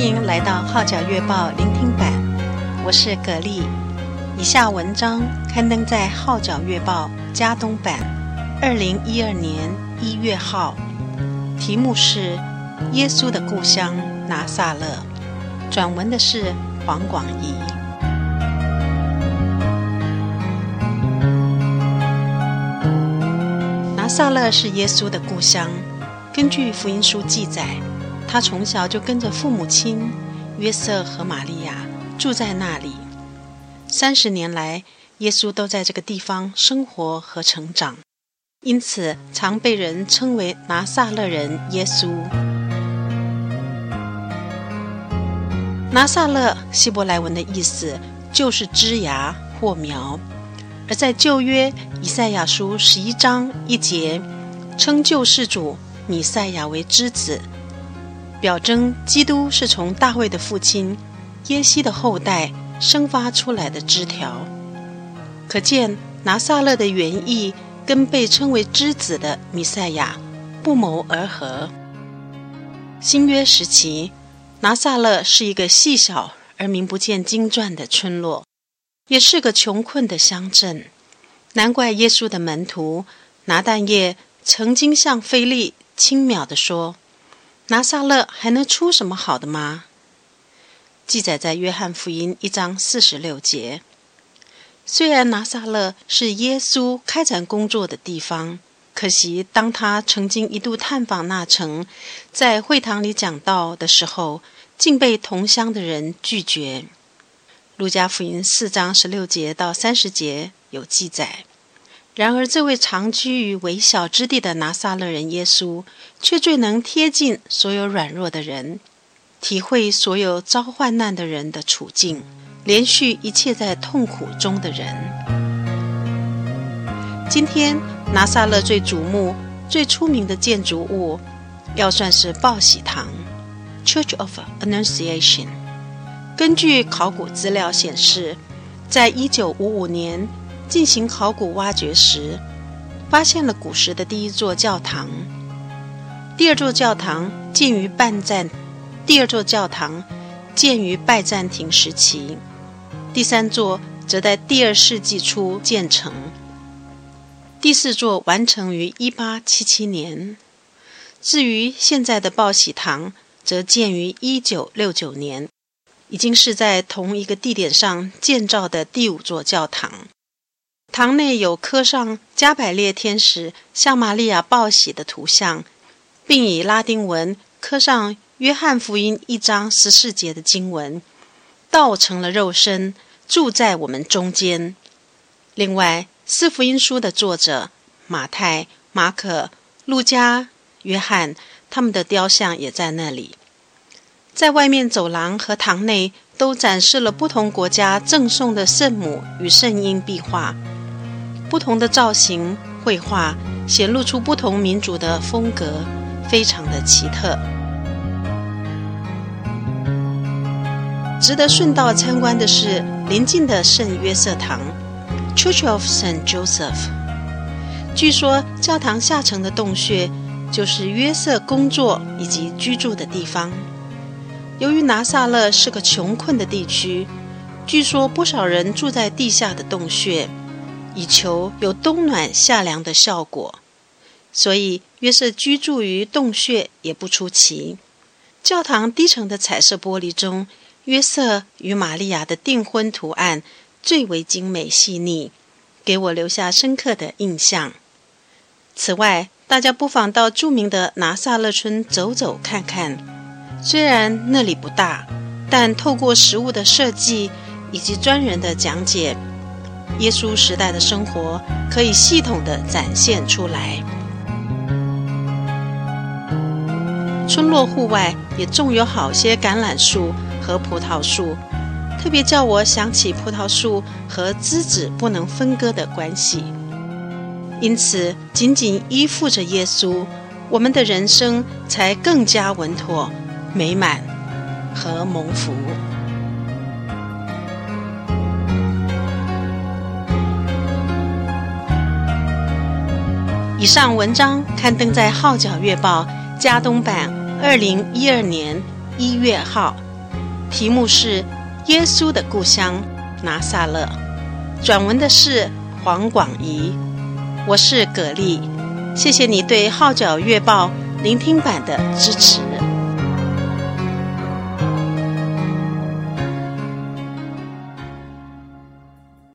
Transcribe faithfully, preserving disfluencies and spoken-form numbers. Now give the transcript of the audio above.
迎来到号角月报聆听版，我是葛丽。以下文章刊登在号角月报嘉东版二零一二年一月号，题目是耶稣的故乡拿撒勒，转文的是黄广怡。拿撒勒是耶稣的故乡，根据福音书记载，他从小就跟着父母亲约瑟和玛利亚住在那里。三十年来，耶稣都在这个地方生活和成长，因此常被人称为拿撒勒人耶稣。拿撒勒希伯来文的意思就是枝芽或苗，而在旧约以赛亚书十一章一节称救世主弥赛亚为枝子，表征基督是从大卫的父亲耶西的后代生发出来的枝条。可见拿撒勒的原意跟被称为枝子的弥赛亚不谋而合。新约时期，拿撒勒是一个细小而名不见经传的村落，也是个穷困的乡镇。难怪耶稣的门徒拿但业曾经向腓力轻蔑地说，拿撒勒还能出什么好的吗？记载在约翰福音一章四十六节。虽然拿撒勒是耶稣开展工作的地方，可惜当他曾经一度探访那城，在会堂里讲道的时候，竟被同乡的人拒绝。路加福音四章十六节到三十节有记载。然而这位常居于微小之地的拿撒勒人耶稣，却最能贴近所有软弱的人，体会所有遭患难的人的处境，连续一切在痛苦中的人。今天拿撒勒最瞩目最出名的建筑物要算是报喜堂 Church of Annunciation。 根据考古资料显示，在一九五五年进行考古挖掘时，发现了古时的第一座教堂。第二座教堂建于拜占第二座教堂建于拜占庭时期，第三座则在第二世纪初建成，第四座完成于一八七七年。至于现在的报喜堂，则建于一九六九年，已经是在同一个地点上建造的第五座教堂。堂内有刻上加百列天使向玛利亚报喜的图像，并以拉丁文刻上约翰福音一章十四节的经文，道成了肉身，住在我们中间。另外，四福音书的作者马太、马可、路加、约翰，他们的雕像也在那里。在外面走廊和堂内都展示了不同国家赠送的圣母与圣婴壁画，不同的造型绘画显露出不同民族的风格，非常的奇特。值得顺道参观的是邻近的圣约瑟堂 Church of Saint Joseph。 据说教堂下层的洞穴就是约瑟工作以及居住的地方。由于拿撒勒是个穷困的地区，据说不少人住在地下的洞穴，以求有冬暖夏凉的效果，所以约瑟居住于洞穴也不出奇。教堂低层的彩色玻璃中，约瑟与玛利亚的订婚图案最为精美细腻，给我留下深刻的印象。此外，大家不妨到著名的拿撒勒村走走看看，虽然那里不大，但透过食物的设计以及专人的讲解，耶稣时代的生活可以系统地展现出来。村落户外也种有好些橄榄树和葡萄树，特别叫我想起葡萄树和枝子不能分割的关系。因此，紧紧依附着耶稣，我们的人生才更加稳妥、美满和蒙福。以上文章刊登在号角月报嘉东版二零一二年一月号， 题目是耶稣的故乡拿撒勒，转文的是黄广怡。我是葛丽，谢谢你对号角月报聆听版的支持。